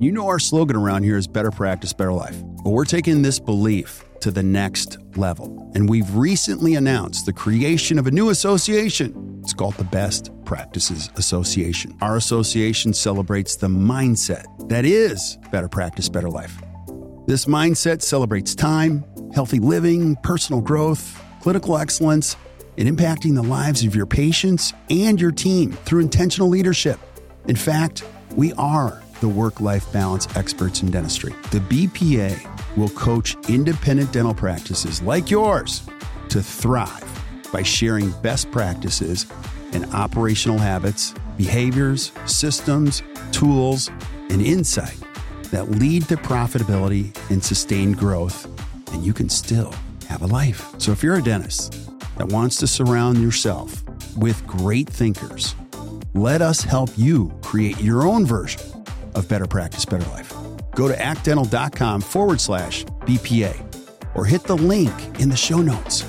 You know our slogan around here is better practice, better life. But we're taking this belief to the next level. And we've recently announced the creation of a new association. It's called the Best Practices Association. Our association celebrates the mindset that is better practice, better life. This mindset celebrates time, healthy living, personal growth, clinical excellence, and impacting the lives of your patients and your team through intentional leadership. In fact, we are the work-life balance experts in dentistry. The BPA will coach independent dental practices like yours to thrive by sharing best practices and operational habits, behaviors, systems, tools, and insight that lead to profitability and sustained growth, and you can still have a life. So if you're a dentist that wants to surround yourself with great thinkers, let us help you create your own version of better practice, better life. Go to actdental.com/BPA or hit the link in the show notes.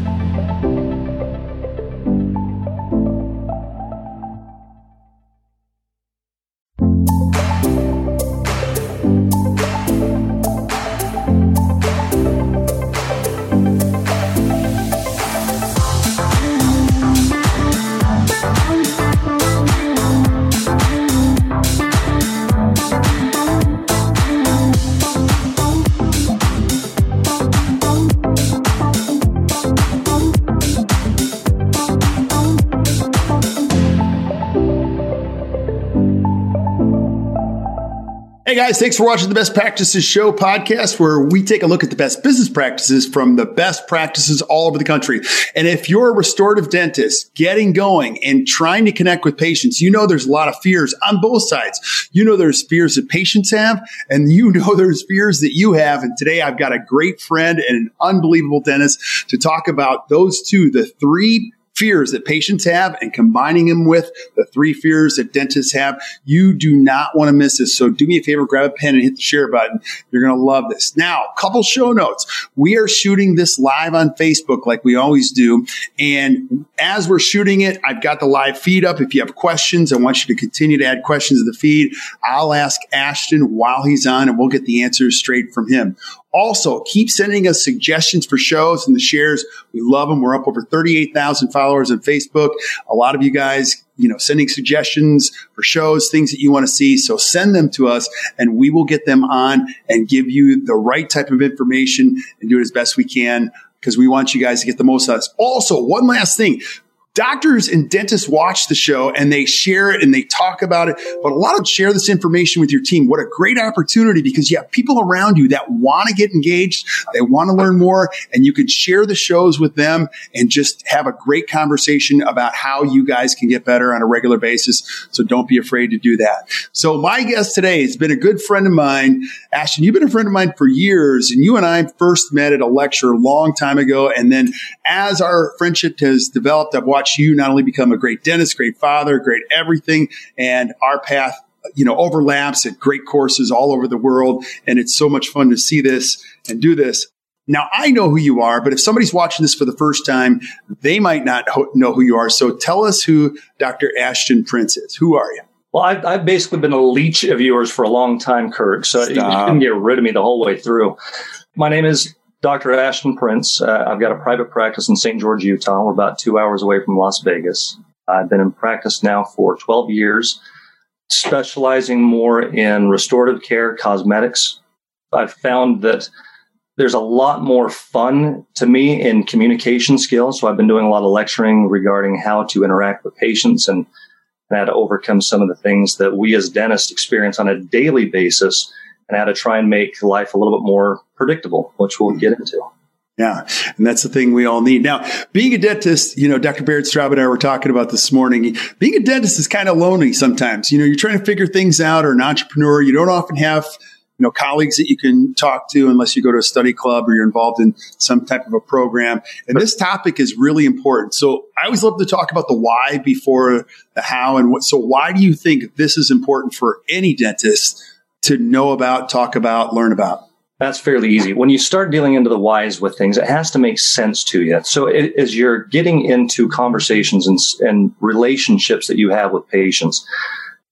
Hey guys, thanks for watching the Best Practices Show podcast, where we take a look at the best business practices from the best practices all over the country. And if you're a restorative dentist getting going and trying to connect with patients, you know there's a lot of fears on both sides. You know there's fears that patients have, and you know there's fears that you have. And today I've got a great friend and an unbelievable dentist to talk about those two, the three fears that patients have and combining them with the three fears that dentists have. You do not want to miss this. So do me a favor, grab a pen and hit the share button. You're going to love this. Now, a couple show notes. We are shooting this live on Facebook like we always do. And as we're shooting it, I've got the live feed up. If you have questions, I want you to continue to add questions to the feed. I'll ask Ashton while he's on and we'll get the answers straight from him. Also, keep sending us suggestions for shows and the shares. We love them. We're up over 38,000 followers on Facebook. A lot of you guys, sending suggestions for shows, things that you want to see. So send them to us and we will get them on and give you the right type of information and do it as best we can because we want you guys to get the most out of us. Also, one last thing. Doctors and dentists watch the show and they share it and they talk about it, but a lot of them share this information with your team. What a great opportunity because you have people around you that want to get engaged. They want to learn more and you can share the shows with them and just have a great conversation about how you guys can get better on a regular basis. So don't be afraid to do that. So my guest today has been a good friend of mine. Ashton, you've been a friend of mine for years and you and I first met at a lecture a long time ago. And then as our friendship has developed, I've watched you not only become a great dentist, great father, great everything, and our path, overlaps at great courses all over the world. And it's so much fun to see this and do this. Now, I know who you are, but if somebody's watching this for the first time, they might not know who you are. So tell us who Dr. Ashton Prince is. Who are you? Well, I've basically been a leech of yours for a long time, Kirk. So you couldn't get rid of me the whole way through. My name is Dr. Ashton Prince. I've got a private practice in St. George, Utah. We're about 2 hours away from Las Vegas. I've been in practice now for 12 years, specializing more in restorative care, cosmetics. I've found that there's a lot more fun to me in communication skills. So I've been doing a lot of lecturing regarding how to interact with patients and how to overcome some of the things that we as dentists experience on a daily basis and how to try and make life a little bit more predictable, which we'll get into. Yeah. And that's the thing we all need. Now, being a dentist, Dr. Baird Straub and I were talking about this morning, being a dentist is kind of lonely sometimes. You're trying to figure things out, or an entrepreneur. You don't often have, colleagues that you can talk to unless you go to a study club or you're involved in some type of a program. And this topic is really important. So I always love to talk about the why before the how and what. So why do you think this is important for any dentist to know about, talk about, learn about? That's fairly easy. When you start dealing into the whys with things, it has to make sense to you. So as you're getting into conversations and relationships that you have with patients,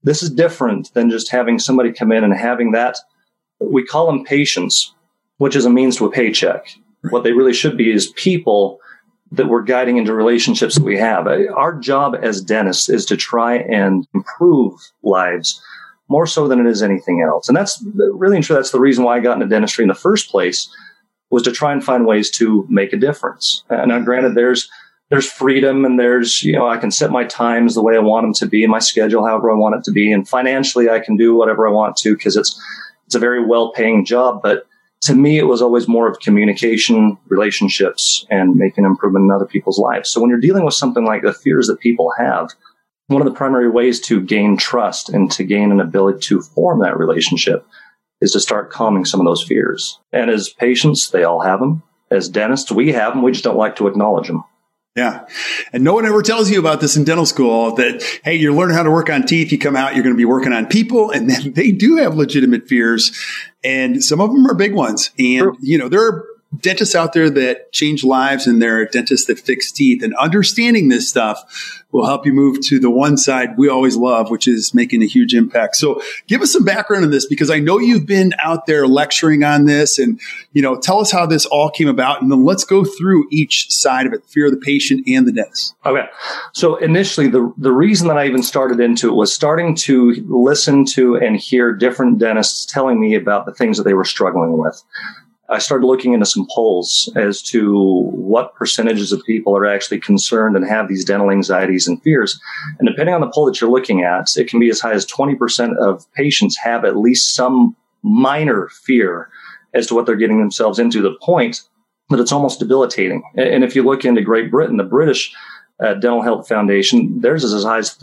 this is different than just having somebody come in and having that. We call them patients, which is a means to a paycheck. What they really should be is people that we're guiding into relationships that we have. Our job as dentists is to try and improve lives more so than it is anything else. And that's really and true. That's the reason why I got into dentistry in the first place, was to try and find ways to make a difference. And now, granted, there's freedom, and I can set my times the way I want them to be, and my schedule however I want it to be. And financially, I can do whatever I want to, because it's a very well-paying job. But to me, it was always more of communication, relationships, and making improvement in other people's lives. So when you're dealing with something like the fears that people have, one of the primary ways to gain trust and to gain an ability to form that relationship is to start calming some of those fears. And as patients, they all have them. As dentists, we have them. We just don't like to acknowledge them. Yeah. And no one ever tells you about this in dental school, that, hey, you're learning how to work on teeth. You come out, you're going to be working on people. And then they do have legitimate fears. And some of them are big ones. And, True. There are dentists out there that change lives, and there are dentists that fix teeth. And understanding this stuff will help you move to the one side we always love, which is making a huge impact. So give us some background on this, because I know you've been out there lecturing on this, and, tell us how this all came about. And then let's go through each side of it, fear of the patient and the dentist. Okay. So initially, the reason that I even started into it was starting to listen to and hear different dentists telling me about the things that they were struggling with. I started looking into some polls as to what percentages of people are actually concerned and have these dental anxieties and fears. And depending on the poll that you're looking at, it can be as high as 20% of patients have at least some minor fear as to what they're getting themselves into, to the point that it's almost debilitating. And if you look into Great Britain, the British Dental Health Foundation, theirs is as high as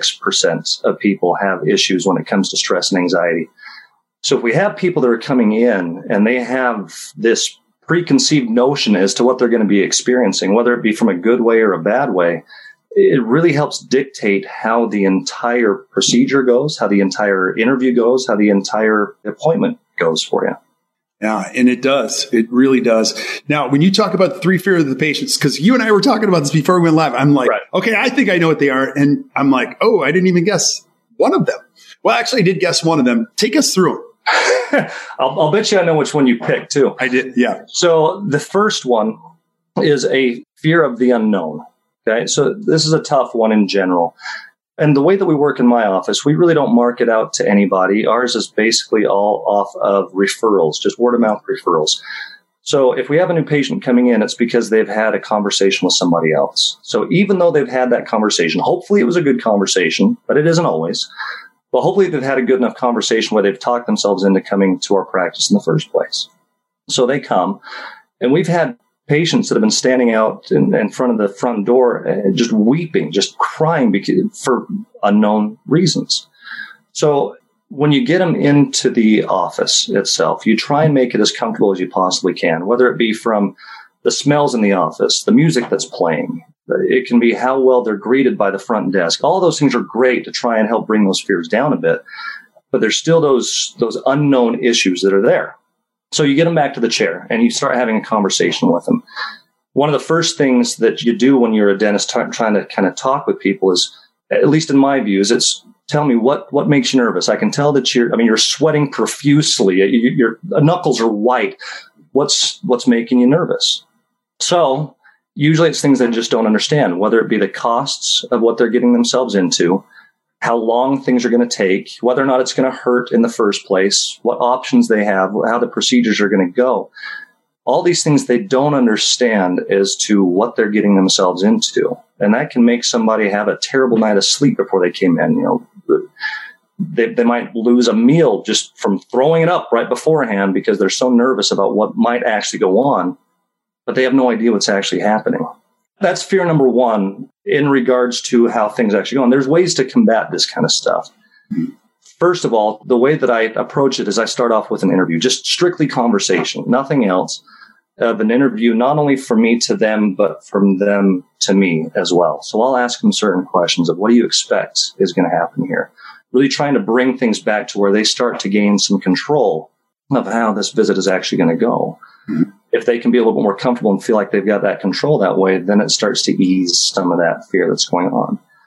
36% of people have issues when it comes to stress and anxiety. So if we have people that are coming in and they have this preconceived notion as to what they're going to be experiencing, whether it be from a good way or a bad way, it really helps dictate how the entire procedure goes, how the entire interview goes, how the entire appointment goes for you. Yeah, and it does. It really does. Now, when you talk about the 3 fears of the patients, because you and I were talking about this before we went live, I'm like, Okay, I think I know what they are. And I'm like, oh, I didn't even guess one of them. Well, actually, I did guess one of them. Take us through them. I'll bet you I know which one you picked, too. I did, yeah. So the first one is a fear of the unknown. Okay, so this is a tough one in general. And the way that we work in my office, we really don't market out to anybody. Ours is basically all off of referrals, just word of mouth referrals. So if we have a new patient coming in, it's because they've had a conversation with somebody else. So even though they've had that conversation, hopefully it was a good conversation, but it isn't always. But hopefully they've had a good enough conversation where they've talked themselves into coming to our practice in the first place. So they come, and we've had patients that have been standing out in front of the front door, just weeping, just crying for unknown reasons. So when you get them into the office itself, you try and make it as comfortable as you possibly can, whether it be from the smells in the office, the music that's playing. It can be how well they're greeted by the front desk. All those things are great to try and help bring those fears down a bit, but there's still those unknown issues that are there. So you get them back to the chair and you start having a conversation with them. One of the first things that you do when you're a dentist trying to kind of talk with people is, at least in my view, is it's tell me what makes you nervous. I can tell that you're sweating profusely. Your knuckles are white. What's making you nervous? So usually it's things they just don't understand, whether it be the costs of what they're getting themselves into, how long things are going to take, whether or not it's going to hurt in the first place, what options they have, how the procedures are going to go. All these things they don't understand as to what they're getting themselves into. And that can make somebody have a terrible night of sleep before they came in. They might lose a meal just from throwing it up right beforehand because they're so nervous about what might actually go on, but they have no idea what's actually happening. That's fear number one in regards to how things actually go. And there's ways to combat this kind of stuff. First of all, the way that I approach it is I start off with an interview, just strictly conversation, nothing else, of an interview, not only from me to them, but from them to me as well. So I'll ask them certain questions of what do you expect is going to happen here? Really trying to bring things back to where they start to gain some control of how this visit is actually going to go. Mm-hmm. If they can be a little bit more comfortable and feel like they've got that control that way, then it starts to ease some of that fear that's going on.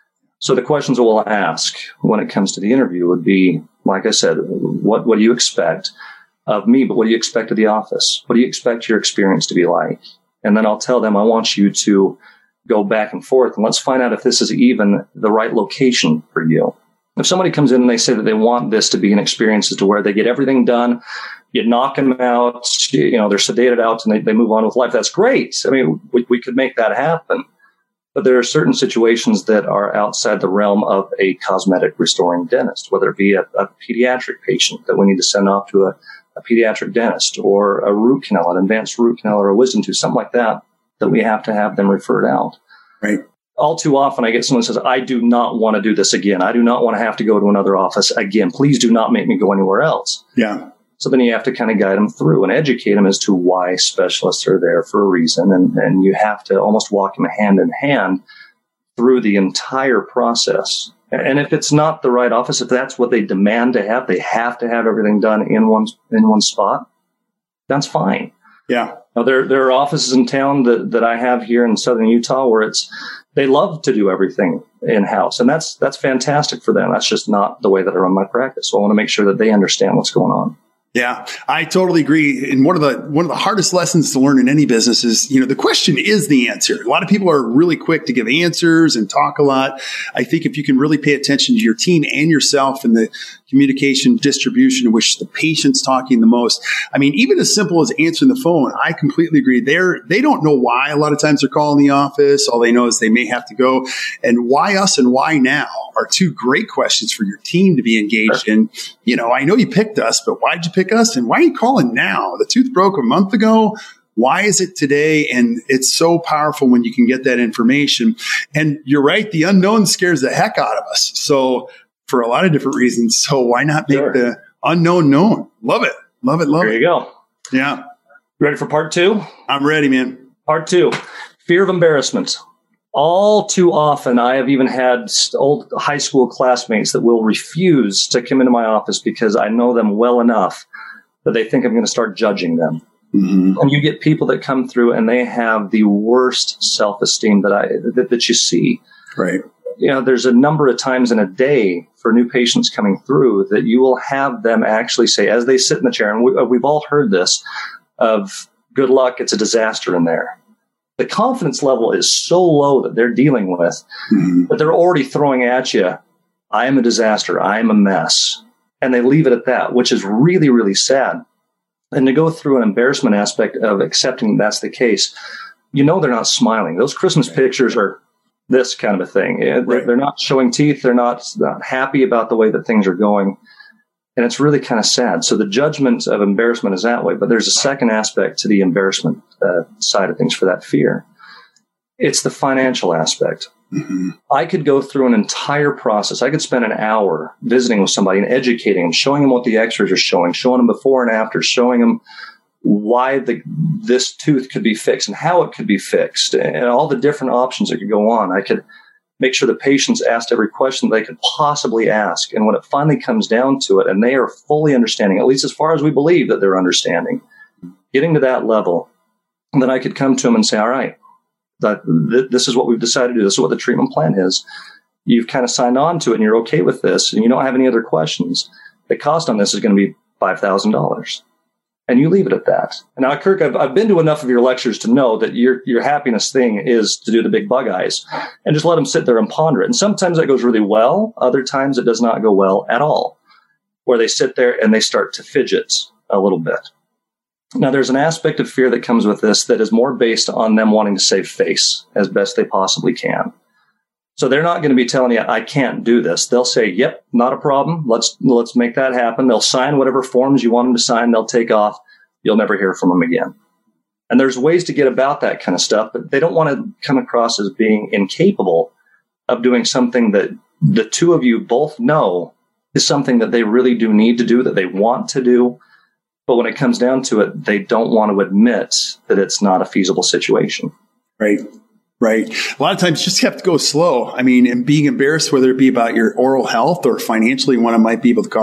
So the questions we'll ask when it comes to the interview would be, like I said, what do you expect of me, but what do you expect of the office? What do you expect your experience to be like? And then I'll tell them, I want you to go back and forth, and let's find out if this is even the right location for you. If somebody comes in and they say that they want this to be an experience as to where they get everything done, you knock them out, they're sedated out and they move on with life, that's great. I mean, we could make that happen. But there are certain situations that are outside the realm of a cosmetic restoring dentist, whether it be a pediatric patient that we need to send off to a pediatric dentist, or a root canal, an advanced root canal, or a wisdom tooth, something like that we have to have them referred out. Right. All too often I get someone who says, I do not want to do this again. I do not want to have to go to another office again. Please do not make me go anywhere else. Yeah. So then you have to kind of guide them through and educate them as to why specialists are there for a reason. And you have to almost walk them hand in hand through the entire process. And if it's not the right office, if that's what they demand to have, they have to have everything done in one spot, that's fine. Yeah. Now, there are offices in town that I have here in southern Utah where they love to do everything in-house. And that's fantastic for them. That's just not the way that I run my practice. So I want to make sure that they understand what's going on. Yeah, I totally agree. And one of the hardest lessons to learn in any business is, the question is the answer. A lot of people are really quick to give answers and talk a lot. I think if you can really pay attention to your team and yourself and the communication distribution in which the patient's talking the most. I mean, even as simple as answering the phone, I completely agree. They don't know why a lot of times they're calling the office. All they know is they may have to go. And why us and why now are two great questions for your team to be engaged in. I know you picked us, but why'd you pick us? And why are you calling now? The tooth broke a month ago. Why is it today? And it's so powerful when you can get that information. And you're right. The unknown scares the heck out of us. So for a lot of different reasons. So why not make the unknown known? Love it. Love it. Love it. There you go. Yeah. Ready for part 2? I'm ready, man. Part 2, fear of embarrassment. All too often, I have even had old high school classmates that will refuse to come into my office because I know them well enough that they think I'm going to start judging them. Mm-hmm. And you get people that come through and they have the worst self-esteem that you see. Right. There's a number of times in a day for new patients coming through that you will have them actually say, as they sit in the chair, and we've all heard this, of good luck, it's a disaster in there. The confidence level is so low that they're dealing with, that they're already throwing at you, I am a disaster, I am a mess. And they leave it at that, which is really, really sad. And to go through an embarrassment aspect of accepting that's the case, they're not smiling. Those Christmas pictures are this kind of a thing. They're not showing teeth. They're not happy about the way that things are going. And it's really kind of sad. So the judgment of embarrassment is that way. But there's a second aspect to the embarrassment side of things for that fear. It's the financial aspect. Mm-hmm. I could go through an entire process. I could spend an hour visiting with somebody and educating them, showing them what the x-rays are showing them before and after, showing them why this tooth could be fixed and how it could be fixed and all the different options that could go on. I could make sure the patients asked every question they could possibly ask. And when it finally comes down to it and they are fully understanding, at least as far as we believe that they're understanding, getting to that level, then I could come to them and say, all right, this is what we've decided to do. This is what the treatment plan is. You've kind of signed on to it and you're okay with this and you don't have any other questions. The cost on this is going to be $5,000. And you leave it at that. And now, Kirk, I've been to enough of your lectures to know that your happiness thing is to do the big bug eyes and just let them sit there and ponder it. And sometimes that goes really well. Other times it does not go well at all, where they sit there and they start to fidget a little bit. Now, there's an aspect of fear that comes with this that is more based on them wanting to save face as best they possibly can. So they're not going to be telling you, I can't do this. They'll say, yep, not a problem. Let's make that happen. They'll sign whatever forms you want them to sign. They'll take off. You'll never hear from them again. And there's ways to get about that kind of stuff, but they don't want to come across as being incapable of doing something that the two of you both know is something that they really do need to do, that they want to do. But when it comes down to it, they don't want to admit that it's not a feasible situation. Right. Right. A lot of times you just have to go slow. I mean, and being embarrassed, whether it be about your oral health or financially what it might be able to cost,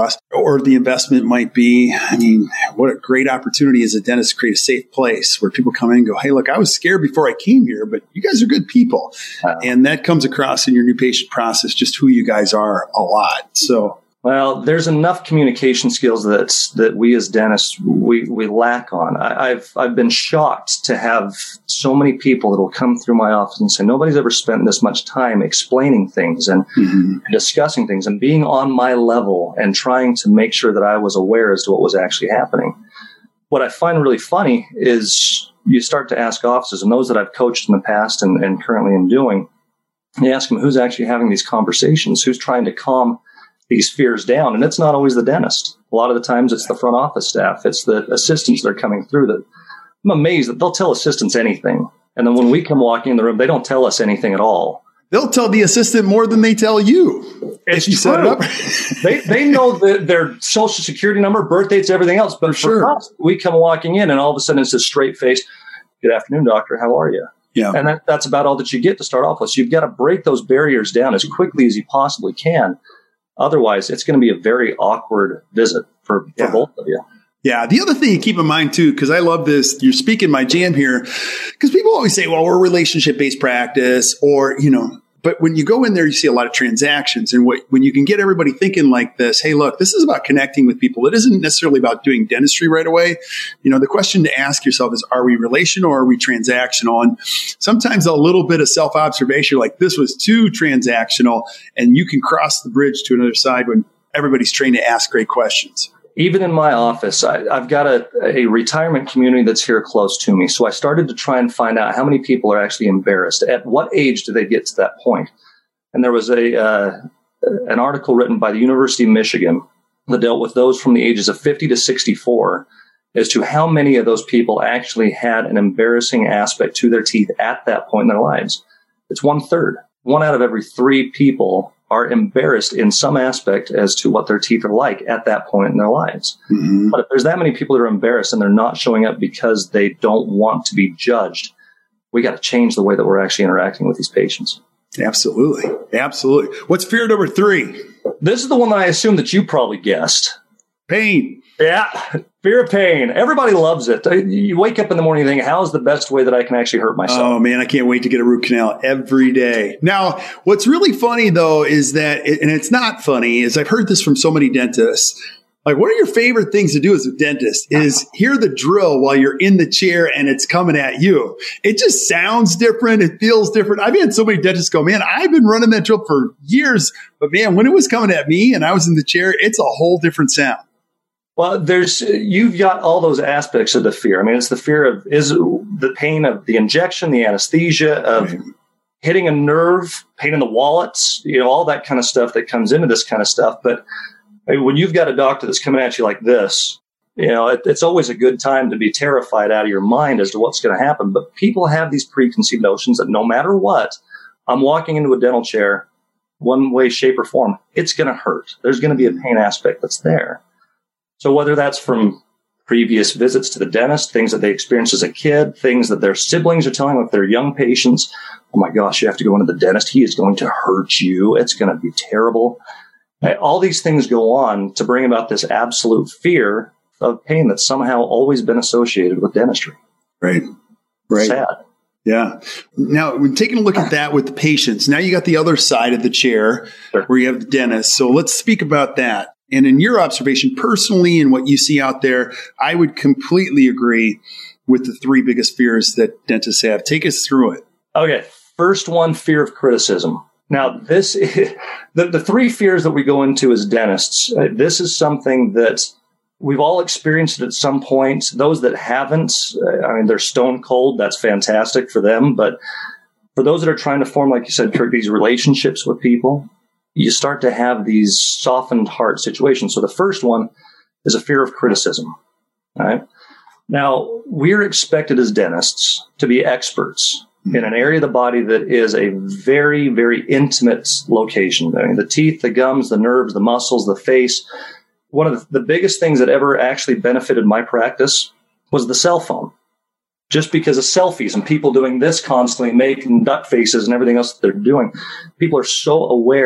or the investment might be, I mean, what a great opportunity as a dentist to create a safe place where people come in and go, hey, look, I was scared before I came here, but you guys are good people. And that comes across in your new patient process, just who you guys are a lot. So, well, there's enough communication skills that we as dentists, we lack on. I've been shocked to have so many people that will come through my office and say, nobody's ever spent this much time explaining things and discussing things and being on my level and trying to make sure that I was aware as to what was actually happening. What I find really funny is you start to ask offices, and those that I've coached in the past and currently am doing, you ask them who's actually having these conversations, who's trying to calm these fears down. And it's not always the dentist. A lot of the times it's the front office staff. It's the assistants that are coming through that I'm amazed that they'll tell assistants anything. And then when we come walking in the room, they don't tell us anything at all. They'll tell the assistant more than they tell you. It's you set it up. they know their social security number, birth dates, everything else. But for us, we come walking in and all of a sudden it's a straight face. Good afternoon, doctor. How are you? Yeah. And that's about all that you get to start off with. So you've got to break those barriers down as quickly as you possibly can. Otherwise, it's going to be a very awkward visit for both of you. Yeah. The other thing you keep in mind, too, because I love this, you're speaking my jam here, because people always say, well, we're relationship-based practice or, but when you go in there, you see a lot of transactions. And when you can get everybody thinking like this, hey, look, this is about connecting with people. It isn't necessarily about doing dentistry right away. The question to ask yourself is, are we relational or are we transactional? And sometimes a little bit of self-observation, like this was too transactional, and you can cross the bridge to another side when everybody's trained to ask great questions. Even in my office, I've got a retirement community that's here close to me. So I started to try and find out how many people are actually embarrassed. At what age do they get to that point? And there was an article written by the University of Michigan that dealt with those from the ages of 50 to 64 as to how many of those people actually had an embarrassing aspect to their teeth at that point in their lives. It's 1/3. 1 out of every 3 people are embarrassed in some aspect as to what their teeth are like at that point in their lives. Mm-hmm. But if there's that many people that are embarrassed and they're not showing up because they don't want to be judged, we got to change the way that we're actually interacting with these patients. Absolutely. Absolutely. What's fear number 3? This is the one that I assume that you probably guessed. Pain. Yeah. Fear of pain. Everybody loves it. You wake up in the morning and think, how's the best way that I can actually hurt myself? Oh, man, I can't wait to get a root canal every day. Now, what's really funny, though, is that, and it's not funny, is I've heard this from so many dentists. Like, what are your favorite things to do as a dentist is hear the drill while you're in the chair and it's coming at you. It just sounds different. It feels different. I've had so many dentists go, man, I've been running that drill for years, but man, when it was coming at me and I was in the chair, it's a whole different sound. Well, you've got all those aspects of the fear. I mean, it's the fear of the pain of the injection, the anesthesia, of hitting a nerve, pain in the wallets, all that kind of stuff that comes into this kind of stuff. But when you've got a doctor that's coming at you like this, it's always a good time to be terrified out of your mind as to what's going to happen. But people have these preconceived notions that no matter what, I'm walking into a dental chair, one way, shape, or form, it's going to hurt. There's going to be a pain aspect that's there. So whether that's from previous visits to the dentist, things that they experienced as a kid, things that their siblings are telling with their young patients, oh my gosh, you have to go into the dentist. He is going to hurt you. It's going to be terrible. All these things go on to bring about this absolute fear of pain that's somehow always been associated with dentistry. Right. Sad. Yeah. Now, when taking a look at that with the patients, now you got the other side of the chair where you have the dentist. So let's speak about that. And in your observation personally and what you see out there, I would completely agree with the 3 biggest fears that dentists have. Take us through it. Okay. First one, fear of criticism. Now, this is, the 3 fears that we go into as dentists, this is something that we've all experienced it at some point. Those that haven't, they're stone cold. That's fantastic for them. But for those that are trying to form, like you said, Kirk, these relationships with people, you start to have these softened heart situations. So the first one is a fear of criticism. All right. Now, we're expected as dentists to be experts in an area of the body that is a very, very intimate location. I mean, the teeth, the gums, the nerves, the muscles, the face. One of the biggest things that ever actually benefited my practice was the cell phone. Just because of selfies and people doing this constantly, making duck faces and everything else that they're doing, people are so aware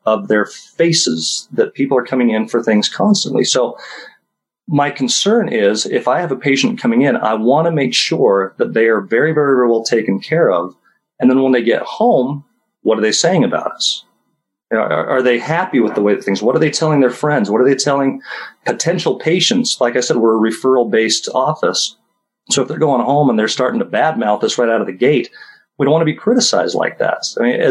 of their faces that people are coming in for things constantly. So my concern is if I have a patient coming in, I want to make sure that they are very, very, very well taken care of. And then when they get home, what are they saying about us? Are they happy with the way that things? What are they telling their friends? What are they telling potential patients? Like I said, we're a referral-based office. So if they're going home and they're starting to badmouth us right out of the gate, we don't want to be criticized like that. I mean,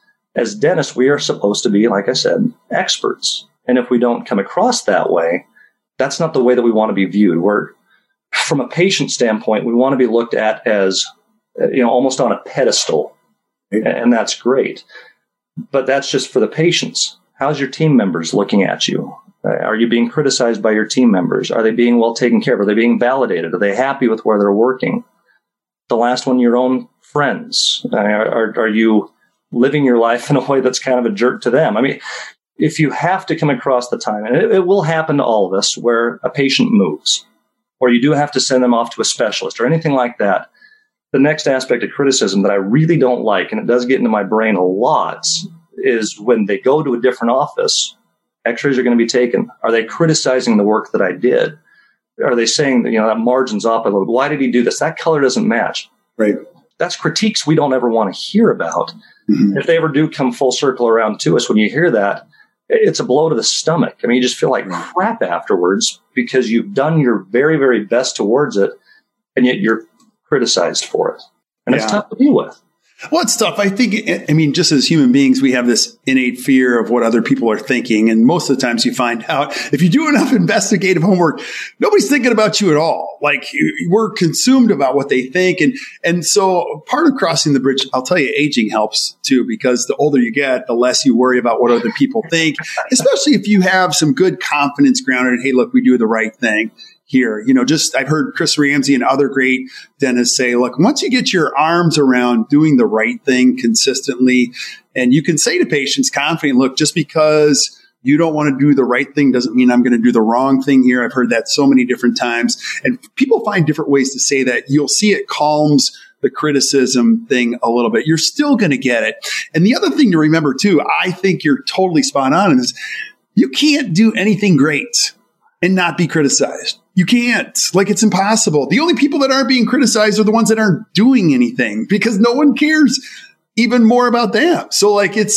as dentists, we are supposed to be, like I said, experts. And if we don't come across that way, that's not the way that we want to be viewed. We're, from a patient standpoint, we want to be looked at as, almost on a pedestal. And that's great. But that's just for the patients. How's your team members looking at you? Are you being criticized by your team members? Are they being well taken care of? Are they being validated? Are they happy with where they're working? The last one, your own friends. Are you living your life in a way that's kind of a jerk to them? I mean, if you have to come across the time, and it will happen to all of us, where a patient moves, or you do have to send them off to a specialist or anything like that, the next aspect of criticism that I really don't like, and it does get into my brain a lot, is when they go to a different office, x-rays are going to be taken. Are they criticizing the work that I did? Are they saying that, that margin's off a little? Why did he do this? That color doesn't match. Right. That's critiques we don't ever want to hear about. Mm-hmm. If they ever do come full circle around to us, when you hear that, it's a blow to the stomach. I mean, you just feel like crap afterwards because you've done your very, very best towards it, and yet you're criticized for it. And it's tough to deal with. Well, it's tough. I think, just as human beings, we have this innate fear of what other people are thinking. And most of the times you find out if you do enough investigative homework, nobody's thinking about you at all. Like we're consumed about what they think. And so part of crossing the bridge, I'll tell you, aging helps too, because the older you get, the less you worry about what other people think, especially if you have some good confidence grounded. Hey, look, we do the right thing here. I've heard Chris Ramsey and other great dentists say, look, once you get your arms around doing the right thing consistently, and you can say to patients confidently, look, just because you don't want to do the right thing doesn't mean I'm going to do the wrong thing here. I've heard that so many different times. And people find different ways to say that. You'll see it calms the criticism thing a little bit. You're still going to get it. And the other thing to remember too, I think you're totally spot on, is you can't do anything great and not be criticized. You can't. It's impossible. The only people that aren't being criticized are the ones that aren't doing anything, because no one cares even more about them. So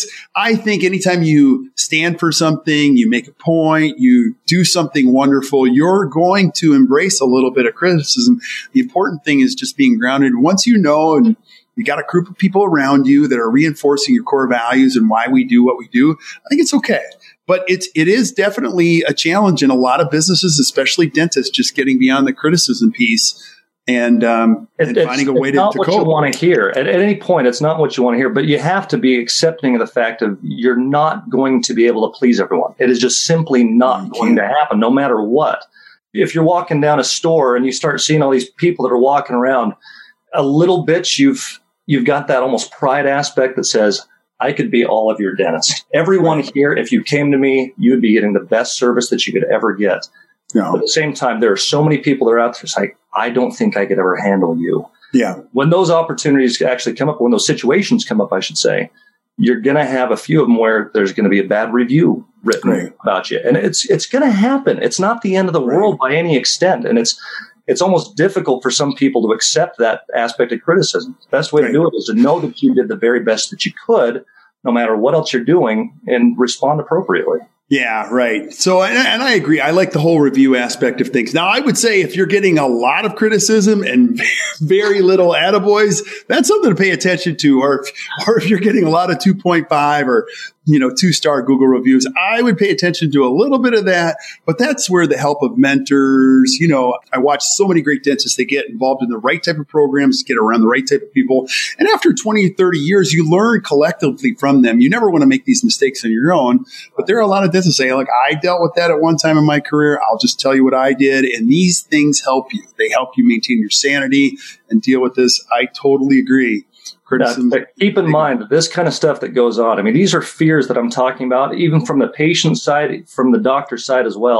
I think anytime you stand for something, you make a point, you do something wonderful, you're going to embrace a little bit of criticism. The important thing is just being grounded. Once you know, and you got a group of people around you that are reinforcing your core values and why we do what we do, I think it's okay. But it is definitely a challenge in a lot of businesses, especially dentists, just getting beyond the criticism piece and finding a way to cope. It's not what you want to hear. At any point, it's not what you want to hear, but you have to be accepting of the fact of you're not going to be able to please everyone. It is just simply not going to happen, no matter what. If you're walking down a store and you start seeing all these people that are walking around, a little bit you've got that almost pride aspect that says, I could be all of your dentists. Everyone here, if you came to me, you would be getting the best service that you could ever get. No. But at the same time, there are so many people that are out there saying, I don't think I could ever handle you. Yeah. When those opportunities actually come up, when those situations come up, I should say, you're going to have a few of them where there's going to be a bad review written about you. And it's going to happen. It's not the end of the world by any extent. And it's almost difficult for some people to accept that aspect of criticism. The best way to do it is to know that you did the very best that you could, no matter what else you're doing, and respond appropriately. Yeah, right. So, and I agree. I like the whole review aspect of things. Now, I would say if you're getting a lot of criticism and very little attaboys, that's something to pay attention to. Or if you're getting a lot of 2.5 or 2-star Google reviews, I would pay attention to a little bit of that. But that's where the help of mentors, I watch so many great dentists, they get involved in the right type of programs, get around the right type of people. And after 20, 30 years, you learn collectively from them. You never want to make these mistakes on your own. But there are a lot of dentists say, like, I dealt with that at one time in my career. I'll just tell you what I did. And these things help you. They help you maintain your sanity and deal with this. I totally agree. Keep in mind that this kind of stuff that goes on, these are fears that I'm talking about, even from the patient side, from the doctor side as well.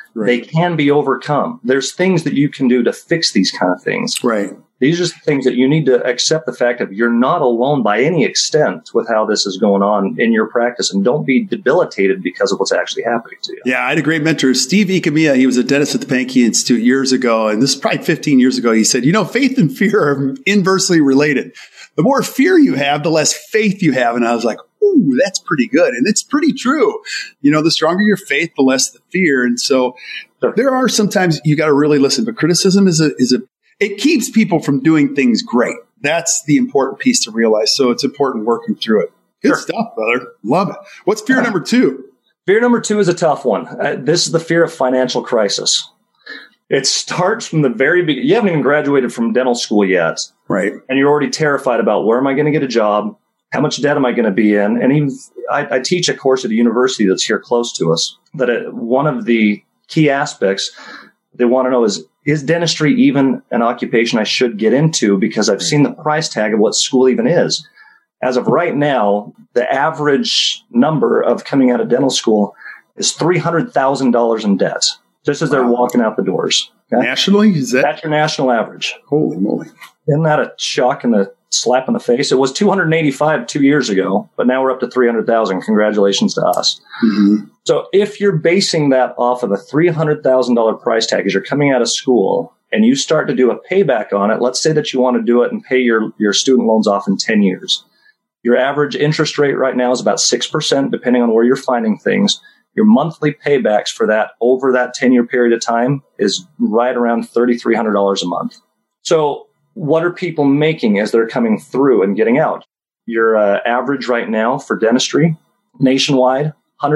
They can be overcome. There's things that you can do to fix these kind of things. Right. These are things that you need to accept the fact of you're not alone by any extent with how this is going on in your practice, and don't be debilitated because of what's actually happening to you. Yeah, I had a great mentor, Steve Ikemiya. He was a dentist at the Pankey Institute years ago, and this is probably 15 years ago. He said, faith and fear are inversely related. The more fear you have, the less faith you have. And I was like, ooh, that's pretty good. And it's pretty true. The stronger your faith, the less the fear. And so there are sometimes you got to really listen, but criticism it keeps people from doing things great. That's the important piece to realize. So it's important working through it. Good stuff, brother. Love it. What's fear number 2? Fear number 2 is a tough one. This is the fear of financial crisis. It starts from the very beginning. You haven't even graduated from dental school yet. Right. And you're already terrified about where am I going to get a job? How much debt am I going to be in? And even I teach a course at a university that's here close to us, that one of the key aspects they want to know is dentistry even an occupation I should get into? Because I've seen the price tag of what school even is. As of right now, the average number of coming out of dental school is $300,000 in debt, just as they're walking out the doors. Okay? Nationally? That's your national average. Holy moly. Isn't that a shock and a slap in the face? It was 285 2 years ago, but now we're up to 300,000. Congratulations to us. Mm-hmm. So if you're basing that off of a $300,000 price tag as you're coming out of school and you start to do a payback on it, let's say that you want to do it and pay your student loans off in 10 years. Your average interest rate right now is about 6%, depending on where you're finding things. Your monthly paybacks for that over that 10-year period of time is right around $3,300 a month. So what are people making as they're coming through and getting out? Your average right now for dentistry nationwide,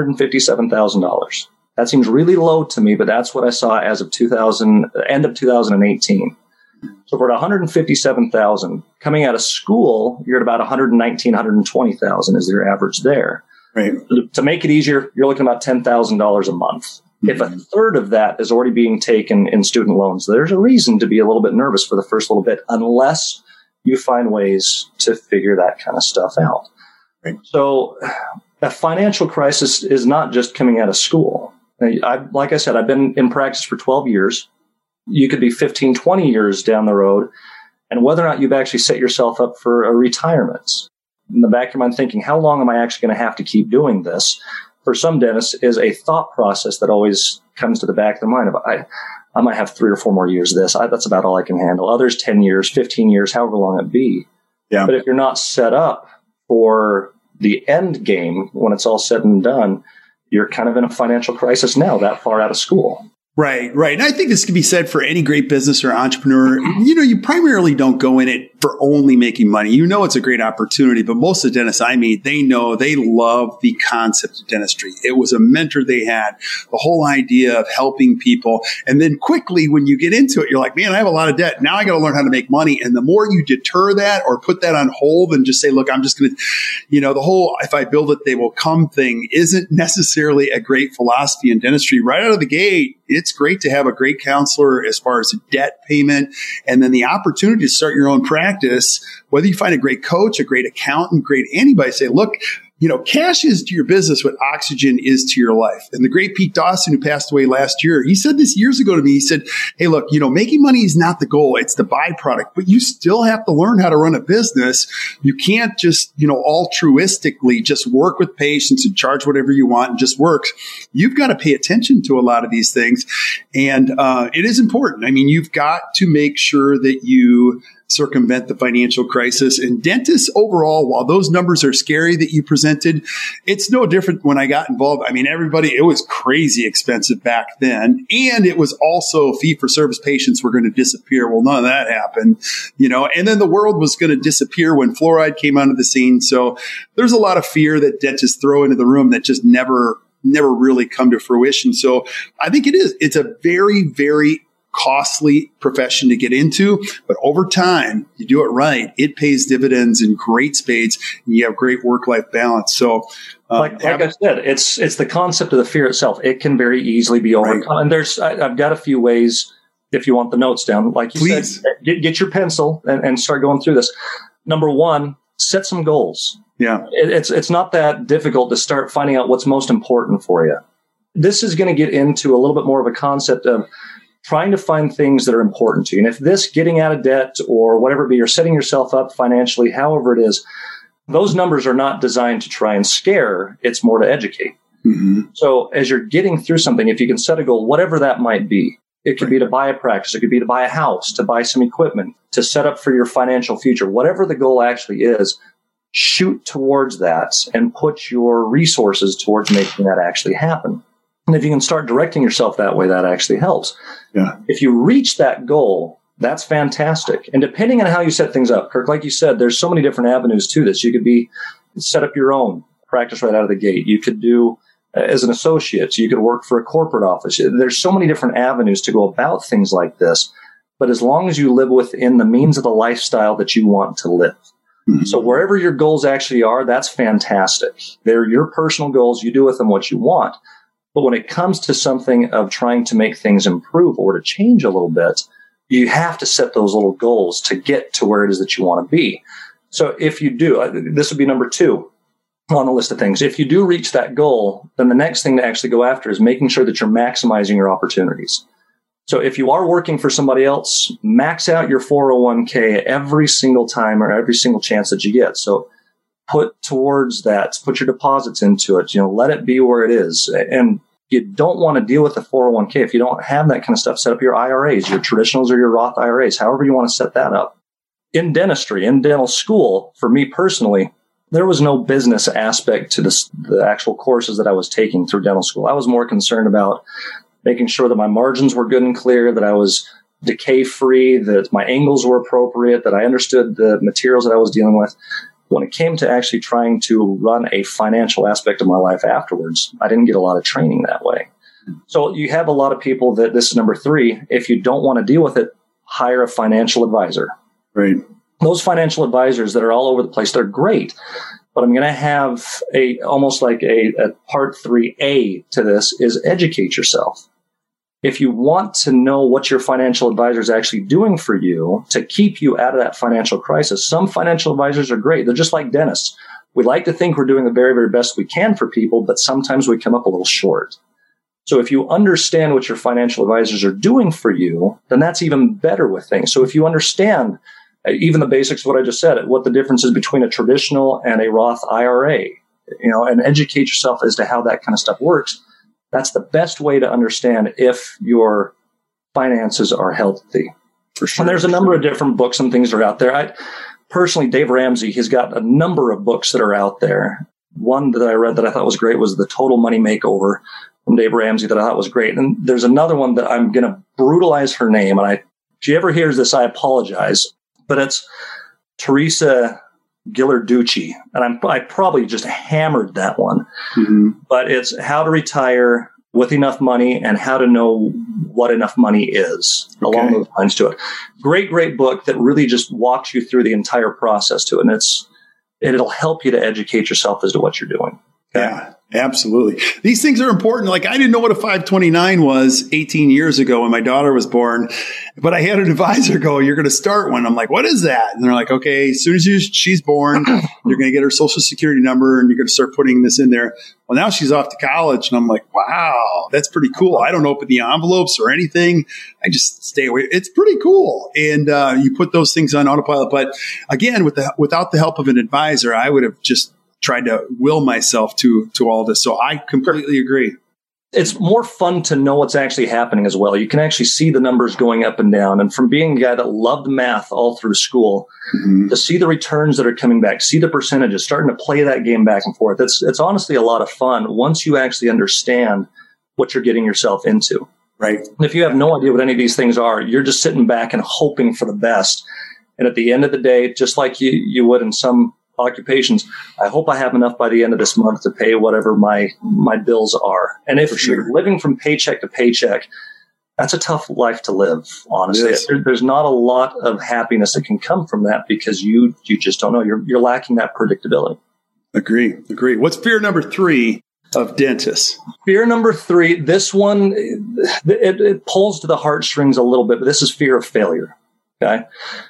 $157,000. That seems really low to me, but that's what I saw as of end of 2018. So for $157,000 coming out of school, you're at about $119,000, $120,000 is your average there. Right. To make it easier, you're looking at about $10,000 a month. Mm-hmm. If a third of that is already being taken in student loans, there's a reason to be a little bit nervous for the first little bit, unless you find ways to figure that kind of stuff out. Right. So a financial crisis is not just coming out of school. Like I said, I've been in practice for 12 years. You could be 15, 20 years down the road, and whether or not you've actually set yourself up for a retirement. In the back of your mind thinking, how long am I actually going to have to keep doing this? For some dentists is a thought process that always comes to the back of their mind of, I might have 3 or 4 more years of this. That's about all I can handle. Others 10 years, 15 years, however long it be. Yeah. But if you're not set up for the end game, when it's all said and done, you're kind of in a financial crisis now, that far out of school. Right, right. And I think this can be said for any great business or entrepreneur. You primarily don't go in it for only making money. It's a great opportunity, but most of the dentists I meet, they love the concept of dentistry. It was a mentor they had, the whole idea of helping people. And then quickly, when you get into it, you're like, man, I have a lot of debt. Now I got to learn how to make money. And the more you deter that or put that on hold and just say, look, I'm just going to, the whole, if I build it, they will come thing isn't necessarily a great philosophy in dentistry. Right out of the gate, it's great to have a great counselor as far as debt payment, and then the opportunity to start your own practice, whether you find a great coach, a great accountant, great anybody, say, look, cash is to your business what oxygen is to your life. And the great Pete Dawson, who passed away last year, he said this years ago to me. He said, hey, look, making money is not the goal. It's the byproduct, but you still have to learn how to run a business. You can't just, altruistically just work with patients and charge whatever you want and just work. You've got to pay attention to a lot of these things. And it is important. I mean, you've got to make sure that you circumvent the financial crisis. And dentists overall, while those numbers are scary that you presented, it's no different when I got involved. I mean, it was crazy expensive back then. And it was also fee-for-service patients were going to disappear. Well, none of that happened, and then the world was going to disappear when fluoride came onto the scene. So there's a lot of fear that dentists throw into the room that just never really come to fruition. So I think it's a very, very costly profession to get into, but over time, you do it right, it pays dividends in great spades, and you have great work-life balance. So, like I said, it's the concept of the fear itself. It can very easily be overcome. Right. And I've got a few ways. If you want the notes down, like you Please. said, get your pencil and start going through this. Number 1, set some goals. Yeah, it's not that difficult to start finding out what's most important for you. this is going to get into a little bit more of a concept of trying to find things that are important to you. And if this getting out of debt or whatever it be, you're setting yourself up financially, however it is, those numbers are not designed to try and scare. It's more to educate. Mm-hmm. So as you're getting through something, if you can set a goal, whatever that might be, it could be to buy a practice, it could be to buy a house, to buy some equipment, to set up for your financial future, whatever the goal actually is, shoot towards that and put your resources towards making that actually happen. And if you can start directing yourself that way, that actually helps. Yeah. If you reach that goal, that's fantastic. And depending on how you set things up, Kirk, like you said, there's so many different avenues to this. You could set up your own practice right out of the gate. You could do as an associate. You could work for a corporate office. There's so many different avenues to go about things like this. But as long as you live within the means of the lifestyle that you want to live. Mm-hmm. So wherever your goals actually are, that's fantastic. They're your personal goals. You do with them what you want. But when it comes to something of trying to make things improve or to change a little bit, you have to set those little goals to get to where it is that you want to be. So if you do, this would be number 2 on the list of things. If you do reach that goal, then the next thing to actually go after is making sure that you're maximizing your opportunities. So if you are working for somebody else, max out your 401k every single time or every single chance that you get. So put towards that, put your deposits into it, let it be where it is. And you don't want to deal with the 401k if you don't have that kind of stuff. Set up your IRAs, your traditionals or your Roth IRAs, however you want to set that up. In dentistry, in dental school, for me personally, there was no business aspect to the actual courses that I was taking through dental school. I was more concerned about making sure that my margins were good and clear, that I was decay-free, that my angles were appropriate, that I understood the materials that I was dealing with. When it came to actually trying to run a financial aspect of my life afterwards, I didn't get a lot of training that way. So you have a lot of people that, this is number 3, if you don't want to deal with it, hire a financial advisor. Right. Those financial advisors that are all over the place, they're great. But I'm going to have almost like a part 3A to this is educate yourself. If you want to know what your financial advisor is actually doing for you to keep you out of that financial crisis, some financial advisors are great. They're just like dentists. We like to think we're doing the very, very best we can for people, but sometimes we come up a little short. So if you understand what your financial advisors are doing for you, then that's even better with things. So if you understand even the basics of what I just said, what the difference is between a traditional and a Roth IRA, and educate yourself as to how that kind of stuff works, that's the best way to understand if your finances are healthy. For sure. And there's a number of different books and things that are out there. Personally, Dave Ramsey, he's got a number of books that are out there. One that I read that I thought was great was The Total Money Makeover from Dave Ramsey that I thought was great. And there's another one that I'm going to brutalize her name. And if she ever hears this, I apologize. But it's Teresa Ghilarducci, and I probably just hammered that one. Mm-hmm. But it's How to Retire with Enough Money and How to Know What Enough Money Is, along those lines to it. Great, great book that really just walks you through the entire process to it, and it'll help you to educate yourself as to what you're doing. Okay? Yeah, absolutely. These things are important. Like, I didn't know what a 529 was 18 years ago when my daughter was born, but I had an advisor go, "You're going to start one." I'm like, "What is that?" And they're like, "Okay, as soon as she's born, you're going to get her social security number and you're going to start putting this in there." Well, now she's off to college, and I'm like, "Wow, that's pretty cool." I don't open the envelopes or anything. I just stay away. It's pretty cool. And you put those things on autopilot. But again, without the help of an advisor, I would have just tried to will myself to all this. So I completely agree. It's more fun to know what's actually happening as well. You can actually see the numbers going up and down. And from being a guy that loved math all through school, mm-hmm. to see the returns that are coming back, see the percentages, starting to play that game back and forth, it's honestly a lot of fun once you actually understand what you're getting yourself into. Right. And if you have no idea what any of these things are, you're just sitting back and hoping for the best. And at the end of the day, just like you would in some occupations, I hope I have enough by the end of this month to pay whatever my bills are. And if you're living from paycheck to paycheck, that's a tough life to live, honestly. There's not a lot of happiness that can come from that because you just don't know. You're lacking that predictability. Agree. What's fear number 3 of dentists? Fear number 3, this one, it pulls to the heartstrings a little bit, but this is fear of failure. Okay.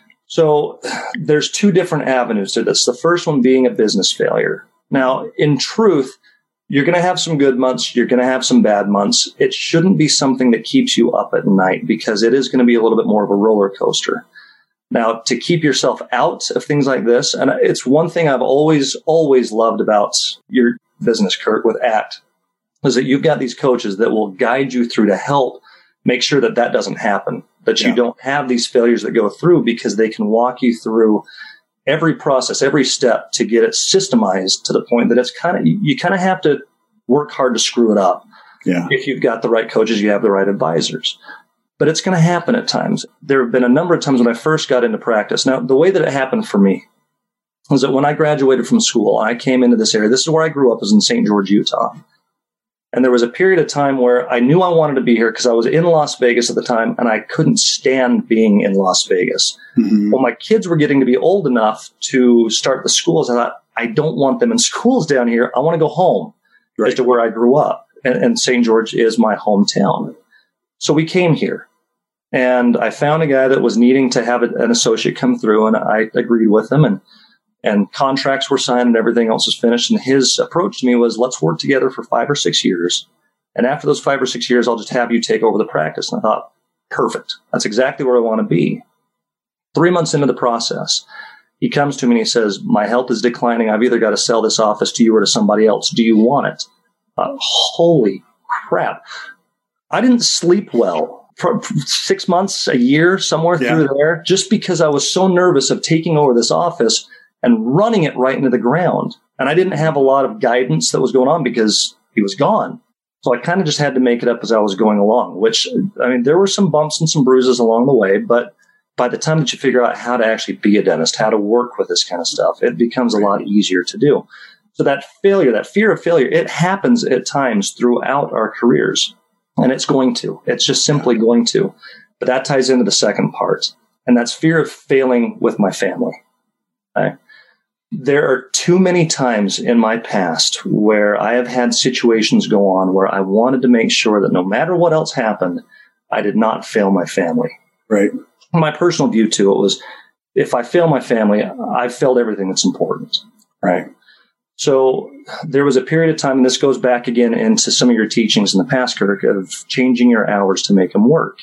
So there's 2 different avenues to this. The first one being a business failure. Now, in truth, You're going to have some good months. You're going to have some bad months. It shouldn't be something that keeps you up at night because it is going to be a little bit more of a roller coaster. Now, to keep yourself out of things like this, and it's one thing I've always loved about your business, Kurt, with ACT, is that you've got these coaches that will guide you through to help make sure that that doesn't happen, that you don't have these failures that go through, because they can walk you through every process, every step to get it systemized to the point that it's you kind of have to work hard to screw it up. Yeah. If you've got the right coaches, you have the right advisors. But it's going to happen at times. There have been a number of times when I first got into practice. Now, the way that it happened for me was that when I graduated from school, I came into this area. This is where I grew up, was in St. George, Utah. And there was a period of time where I knew I wanted to be here because I was in Las Vegas at the time, and I couldn't stand being in Las Vegas. Mm-hmm. Well, my kids were getting to be old enough to start the schools. I thought, I don't want them in schools down here. I want to go home as to where I grew up. And St. George is my hometown. So we came here, and I found a guy that was needing to have an associate come through, and I agreed with him, and contracts were signed and everything else was finished. And his approach to me was, let's work together for 5 or 6 years. And after those 5 or 6 years, I'll just have you take over the practice. And I thought, perfect. That's exactly where I want to be. 3 months into the process, he comes to me and he says, my health is declining. I've either got to sell this office to you or to somebody else. Do you want it? Holy crap. I didn't sleep well for 6 months, a year, somewhere through there, just because I was so nervous of taking over this office and running it right into the ground. And I didn't have a lot of guidance that was going on because he was gone. So I kind of just had to make it up as I was going along, which, I mean, there were some bumps and some bruises along the way, but by the time that you figure out how to actually be a dentist, how to work with this kind of stuff, it becomes a lot easier to do. So that failure, that fear of failure, it happens at times throughout our careers. And it's going to. It's just simply going to. But that ties into the second part. And that's fear of failing with my family. Okay? There are too many times in my past where I have had situations go on where I wanted to make sure that no matter what else happened, I did not fail my family. Right. My personal view to it was, if I fail my family, I've failed everything that's important. Right. So there was a period of time, and this goes back again into some of your teachings in the past, Kirk, of changing your hours to make them work.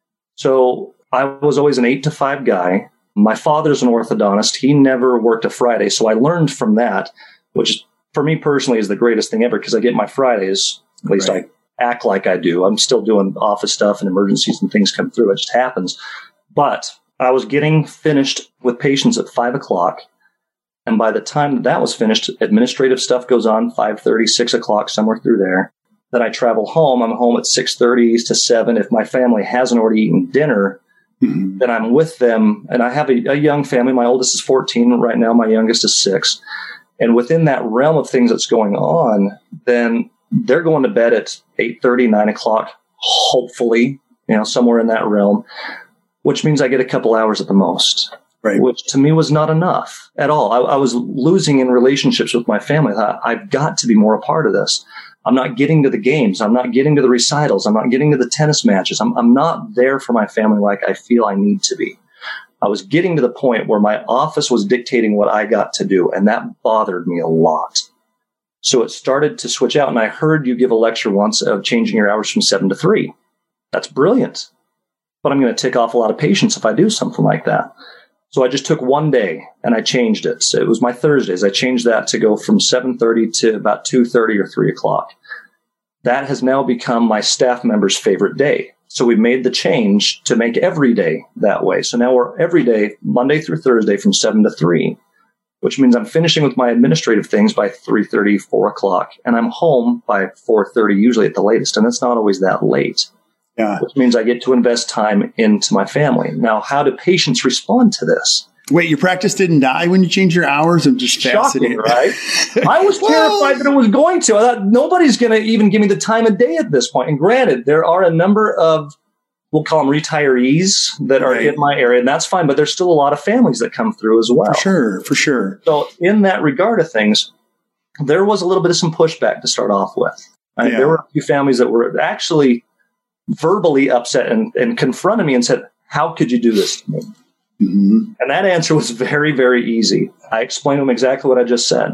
So I was always an 8 to 5 guy. My father's an orthodontist. He never worked a Friday. So I learned from that, which for me personally is the greatest thing ever, because I get my Fridays, at least I act like I do. I'm still doing office stuff and emergencies and things come through. It just happens. But I was getting finished with patients at 5 o'clock. And by the time that was finished, administrative stuff goes on 5:30, 6 o'clock, somewhere through there. Then I travel home. I'm home at 6:30 to 7. If my family hasn't already eaten dinner, then I'm with them. And I have a young family. My oldest is 14 right now. My youngest is 6. And within that realm of things that's going on, then they're going to bed at 8:30, 9 o'clock, hopefully, somewhere in that realm, which means I get a couple hours at the most. Right. Which to me was not enough at all. I was losing in relationships with my family. I've got to be more a part of this. I'm not getting to the games. I'm not getting to the recitals. I'm not getting to the tennis matches. I'm not there for my family like I feel I need to be. I was getting to the point where my office was dictating what I got to do, and that bothered me a lot. So it started to switch out, and I heard you give a lecture once of changing your hours from 7 to 3. That's brilliant. But I'm going to tick off a lot of patients if I do something like that. So I just took one day and I changed it. So it was my Thursdays. I changed that to go from 7:30 to about 2:30 or 3 o'clock. That has now become my staff members' favorite day. So we made the change to make every day that way. So now we're every day, Monday through Thursday, from 7 to 3, which means I'm finishing with my administrative things by 3:30, 4 o'clock, and I'm home by 4:30, usually at the latest. And it's not always that late. Yeah. Which means I get to invest time into my family. Now, how do patients respond to this? Wait, your practice didn't die when you changed your hours? I'm just fascinated. Shocking, right? I was terrified that it was going to. I thought nobody's going to even give me the time of day at this point. And granted, there are a number of, we'll call them retirees that are in my area, and that's fine. But there's still a lot of families that come through as well. For sure. So in that regard of things, there was a little bit of some pushback to start off with. There were a few families that were actually verbally upset and confronted me and said, how could you do this to me? Mm-hmm. And that answer was very, very easy. I explained to them exactly what I just said.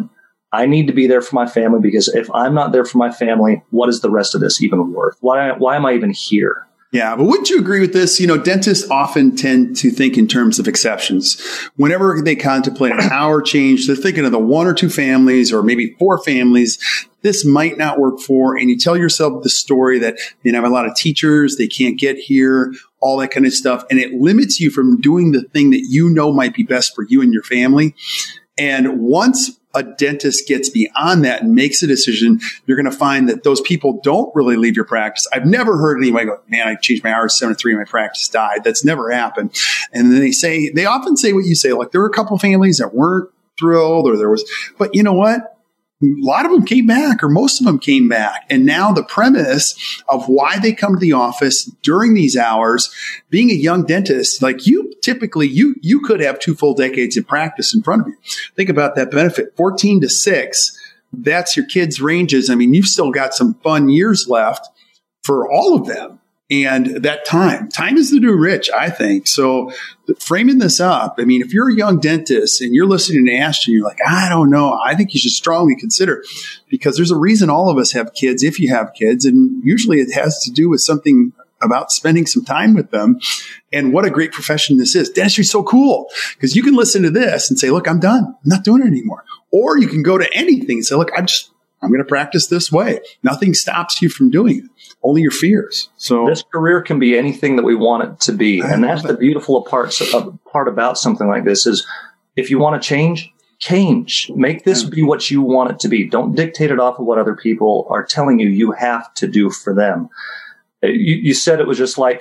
I need to be there for my family, because if I'm not there for my family, what is the rest of this even worth? Why am I even here? Yeah, but wouldn't you agree with this? Dentists often tend to think in terms of exceptions. Whenever they contemplate an hour change, they're thinking of the 1 or 2 families or maybe 4 families this might not work for. And you tell yourself the story that they have a lot of teachers, they can't get here, all that kind of stuff. And it limits you from doing the thing that might be best for you and your family. And once a dentist gets beyond that and makes a decision, you're going to find that those people don't really leave your practice. I've never heard anybody go, man, I changed my hours 7 to 3 and my practice died. That's never happened. And then they often say what you say, like there were a couple of families that weren't thrilled, but you know what? A lot of them came back, or most of them came back. And now the premise of why they come to the office during these hours, being a young dentist, like you could have 2 full decades of practice in front of you. Think about that benefit. 14 to 6, that's your kids' ranges. I mean, you've still got some fun years left for all of them. And that time is the new rich, I think. So framing this up, I mean, if you're a young dentist and you're listening to Ashton, you're like, I don't know. I think you should strongly consider, because there's a reason all of us have kids, if you have kids. And usually it has to do with something about spending some time with them. And what a great profession this is. Dentistry is so cool because you can listen to this and say, look, I'm done. I'm not doing it anymore. Or you can go to anything and say, look, I'm going to practice this way. Nothing stops you from doing it. Only your fears. So this career can be anything that we want it to be. And that's the beautiful part about something like this is if you want to change. Make this be what you want it to be. Don't dictate it off of what other people are telling you have to do for them. You said it was just like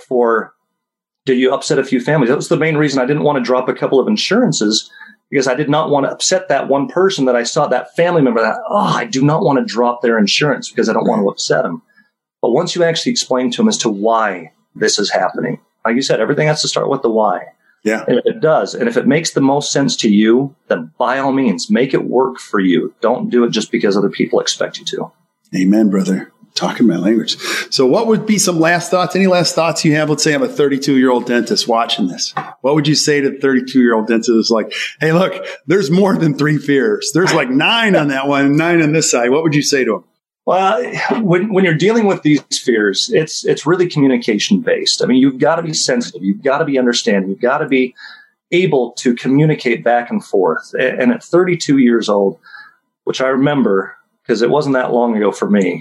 did you upset a few families? That was the main reason I didn't want to drop a couple of insurances, because I did not want to upset that one person that I saw, that family member that, I do not want to drop their insurance because I don't want to upset them. But once you actually explain to them as to why this is happening, like you said, everything has to start with the why. Yeah. And if it does, and if it makes the most sense to you, then by all means, make it work for you. Don't do it just because other people expect you to. Amen, brother. Talking my language. So what would be some last thoughts? Any last thoughts you have? Let's say I'm a 32-year-old dentist watching this. What would you say to the 32-year-old dentist who's like, hey, look, there's more than 3 fears. There's like 9 on that one, 9 on this side. What would you say to him? Well, when you're dealing with these fears, it's really communication based. I mean, you've got to be sensitive. You've got to be understanding. You've got to be able to communicate back and forth. And at 32 years old, which I remember because it wasn't that long ago for me,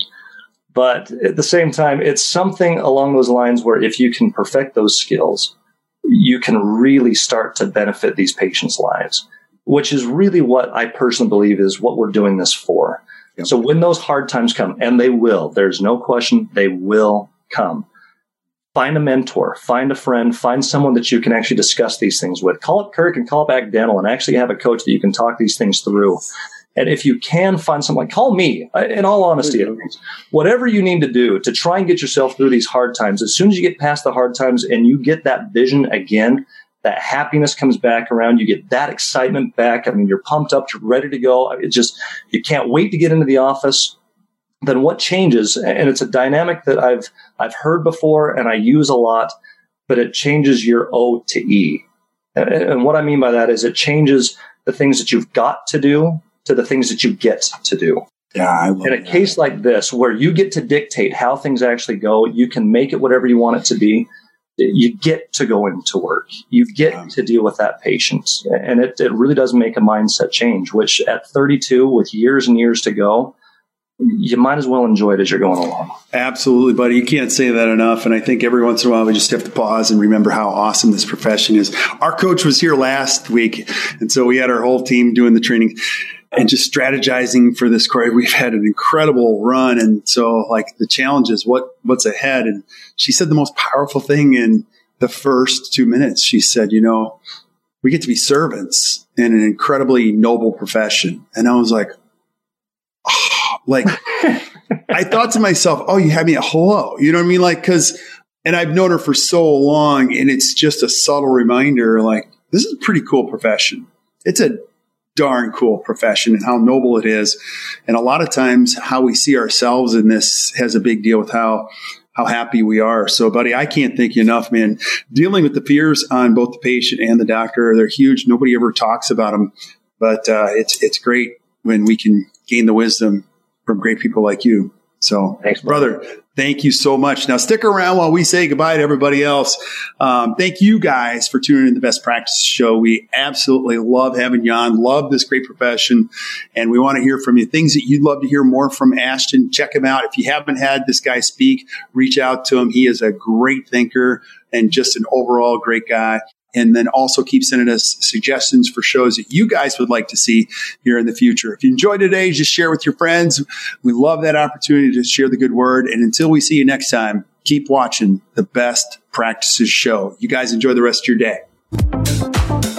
but at the same time, it's something along those lines where if you can perfect those skills, you can really start to benefit these patients' lives, which is really what I personally believe is what we're doing this for. Yep. So when those hard times come, and they will, there's no question, they will come. Find a mentor, find a friend, find someone that you can actually discuss these things with. Call up Kirk and call up Act Dental and actually have a coach that you can talk these things through. And if you can find someone, call me, in all honesty, whatever you need to do to try and get yourself through these hard times. As soon as you get past the hard times and you get that vision again, that happiness comes back around, you get that excitement back. I mean, you're pumped up, you're ready to go. You can't wait to get into the office. Then what changes? And it's a dynamic that I've heard before and I use a lot, but it changes your O to E. And what I mean by that is it changes the things that you've got to do to the things that you get to do. Yeah, I love in a case like this, where you get to dictate how things actually go, you can make it whatever you want it to be. You get to go into work. You get to deal with that patient. And it really does make a mindset change, which at 32, with years and years to go, you might as well enjoy it as you're going along. Absolutely, buddy. You can't say that enough. And I think every once in a while we just have to pause and remember how awesome this profession is. Our coach was here last week, and so we had our whole team doing the training and just strategizing for this career. We've had an incredible run. And so like the challenge is what's ahead. And she said the most powerful thing in the first 2 minutes. She said, we get to be servants in an incredibly noble profession. And I was like, I thought to myself, you had me at hello. You know what I mean? And I've known her for so long, and it's just a subtle reminder, like, this is a pretty cool profession. It's a darn cool profession and how noble it is. And a lot of times how we see ourselves in this has a big deal with how happy we are. So, buddy, I can't thank you enough, man. Dealing with the fears on both the patient and the doctor, they're huge. Nobody ever talks about them, but it's great when we can gain the wisdom from great people like you. So, thanks, brother, thank you so much. Now, stick around while we say goodbye to everybody else. Thank you guys for tuning in to the Best Practices Show. We absolutely love having you on, love this great profession, and we want to hear from you. Things that you'd love to hear more from Ashton, check him out. If you haven't had this guy speak, reach out to him. He is a great thinker and just an overall great guy. And then also keep sending us suggestions for shows that you guys would like to see here in the future. If you enjoyed today, just share with your friends. We love that opportunity to share the good word. And until we see you next time, keep watching the Best Practices Show. You guys enjoy the rest of your day.